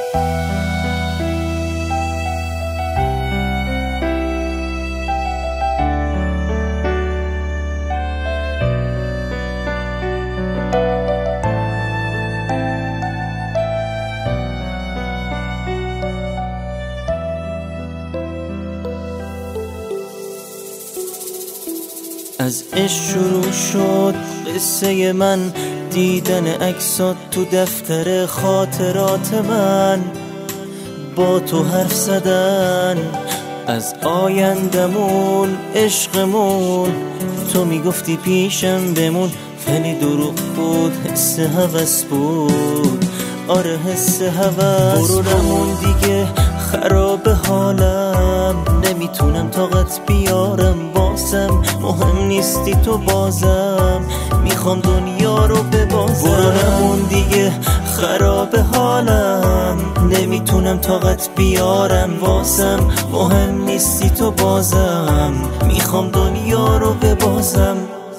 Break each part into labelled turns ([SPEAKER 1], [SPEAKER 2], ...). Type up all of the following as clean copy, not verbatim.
[SPEAKER 1] از عشق شروع شد قصه من، دیدن عکسات تو دفتر خاطرات من، با تو حرف زدن از آیندمون، عشقمون. تو میگفتی پیشم بمون، ولی دروغ بود، حس هوس بود. آره حس هوس. برو نمون دیگه، خراب حالم، نمیتونم طاقت بیارم بازم. مهم نیستی تو بازم، میخوام دنیا رو ببازم. برو نمون دیگه، خراب حالم، نمیتونم طاقت بیارم بازم. مهم نیستی تو بازم، میخوام دنیا رو ببازم.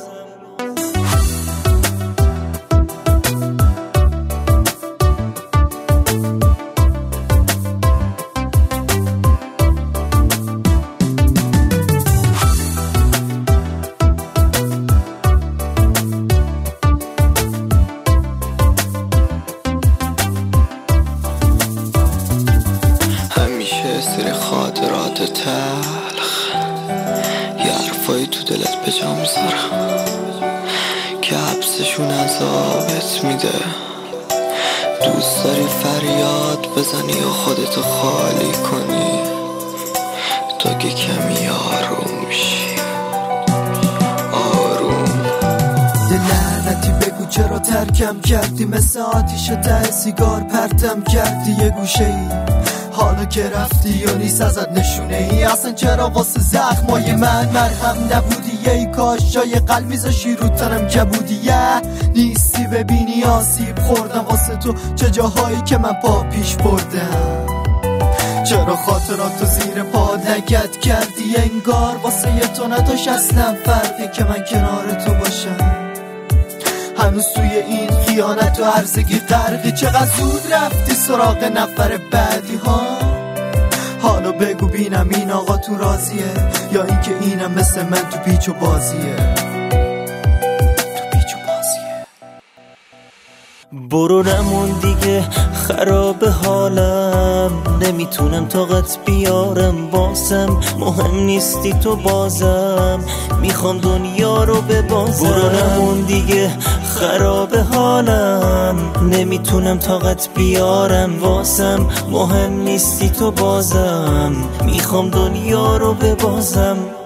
[SPEAKER 2] سری خاطرات تلخ، یه حرفایی تو دلت به جا میذارم که حبسشون عذابت میده. دوست داری فریاد بزنی و خودتو خالی کنی تا که کمی آروم میشی. آروم.
[SPEAKER 3] یه لعنتی بگو چرا ترکم کردی، مثل آتیش ته سیگار پرتم کردی یه گوشه ای. حالا که رفتی و نیست ازت نشونه ای، اصلا چرا واسه زخمای من مرهم نبودی؟ ای کاش جای قلب میذاشی رو تنم کبودی. نیستی ببینی آسیب خوردم واسه تو، چه جاهایی که من پا پیش بردم. چرا خاطراتو زیر پا لگد کردی؟ انگار واسه یه تو نداشت اصلا فرقی که من کنار تو باشم. هنوز توی این خیانت و هرزگی غرقی، چقدر زود رفتی سراغ نفر بعدی ها. حالا بگو بینم این آقا تو راضیه، یا اینکه اینم مثل من تو پیچ و بازیه.
[SPEAKER 1] برو نمون دیگه، خراب حالم، نمیتونم طاقت بیارم بازم. مهم نیستی تو بازم، میخوام دنیا رو ببازم. برو نمون دیگه، خراب حالم، نمیتونم طاقت بیارم بازم. مهم نیستی تو بازم، میخوام دنیا رو ببازم.